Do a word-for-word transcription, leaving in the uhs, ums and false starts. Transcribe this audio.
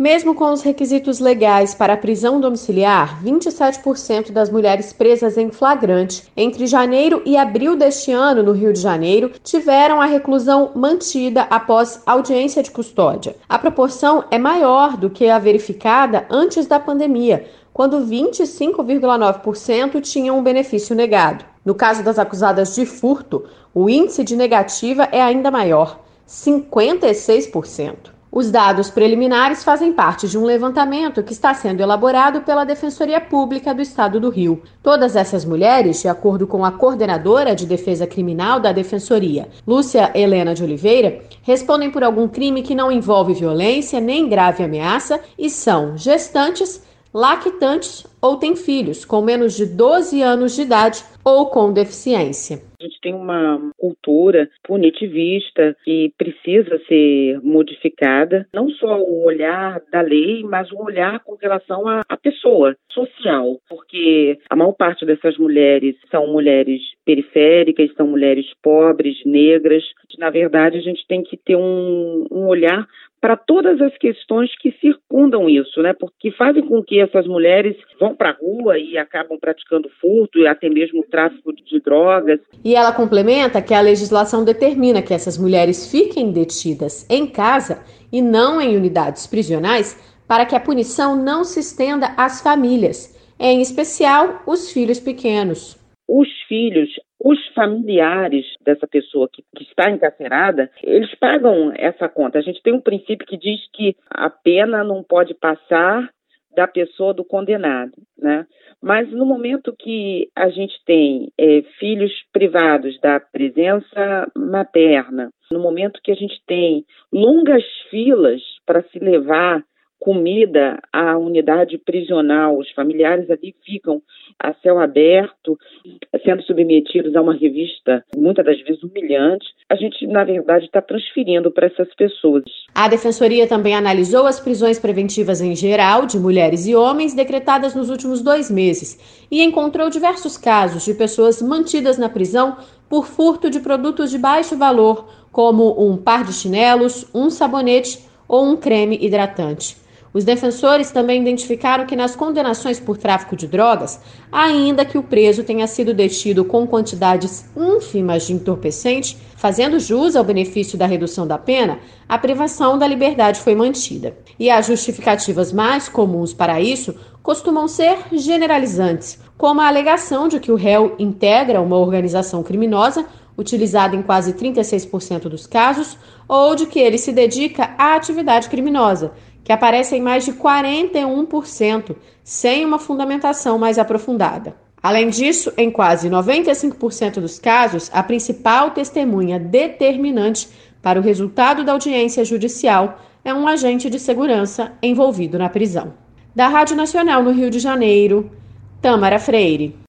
Mesmo com os requisitos legais para a prisão domiciliar, vinte e sete por cento das mulheres presas em flagrante entre janeiro e abril deste ano no Rio de Janeiro tiveram a reclusão mantida após audiência de custódia. A proporção é maior do que a verificada antes da pandemia, quando vinte e cinco vírgula nove por cento tinham um benefício negado. No caso das acusadas de furto, o índice de negativa é ainda maior, cinquenta e seis por cento. Os dados preliminares fazem parte de um levantamento que está sendo elaborado pela Defensoria Pública do Estado do Rio. Todas essas mulheres, de acordo com a coordenadora de defesa criminal da Defensoria, Lúcia Helena de Oliveira, respondem por algum crime que não envolve violência nem grave ameaça e são gestantes, lactantes ou têm filhos com menos de doze anos de idade ou com deficiência. A gente tem uma cultura punitivista que precisa ser modificada, não só o olhar da lei, mas o olhar com relação à, à pessoa social, porque a maior parte dessas mulheres são mulheres periféricas, são mulheres pobres, negras. Na verdade, a gente tem que ter um, um olhar para todas as questões que circundam isso, né? Porque fazem com que essas mulheres vão para a rua e acabam praticando furto e até mesmo tráfico de drogas. E ela complementa que a legislação determina que essas mulheres fiquem detidas em casa e não em unidades prisionais para que a punição não se estenda às famílias, em especial os filhos pequenos. Os filhos, os familiares dessa pessoa que, que está encarcerada, eles pagam essa conta. A gente tem um princípio que diz que a pena não pode passar da pessoa do condenado, né? Mas no momento que a gente tem é, filhos privados da presença materna, no momento que a gente tem longas filas para se levar comida à unidade prisional, os familiares ali ficam a céu aberto, sendo submetidos a uma revista, muitas das vezes humilhante, a gente, na verdade, está transferindo para essas pessoas. A Defensoria também analisou as prisões preventivas em geral de mulheres e homens decretadas nos últimos dois meses e encontrou diversos casos de pessoas mantidas na prisão por furto de produtos de baixo valor, como um par de chinelos, um sabonete ou um creme hidratante. Os defensores também identificaram que nas condenações por tráfico de drogas, ainda que o preso tenha sido detido com quantidades ínfimas de entorpecente, fazendo jus ao benefício da redução da pena, a privação da liberdade foi mantida. E as justificativas mais comuns para isso costumam ser generalizantes, como a alegação de que o réu integra uma organização criminosa, utilizada em quase trinta e seis por cento dos casos, ou de que ele se dedica à atividade criminosa, que aparece em mais de quarenta e um por cento, sem uma fundamentação mais aprofundada. Além disso, em quase noventa e cinco por cento dos casos, a principal testemunha determinante para o resultado da audiência judicial é um agente de segurança envolvido na prisão. Da Rádio Nacional no Rio de Janeiro, Tâmara Freire.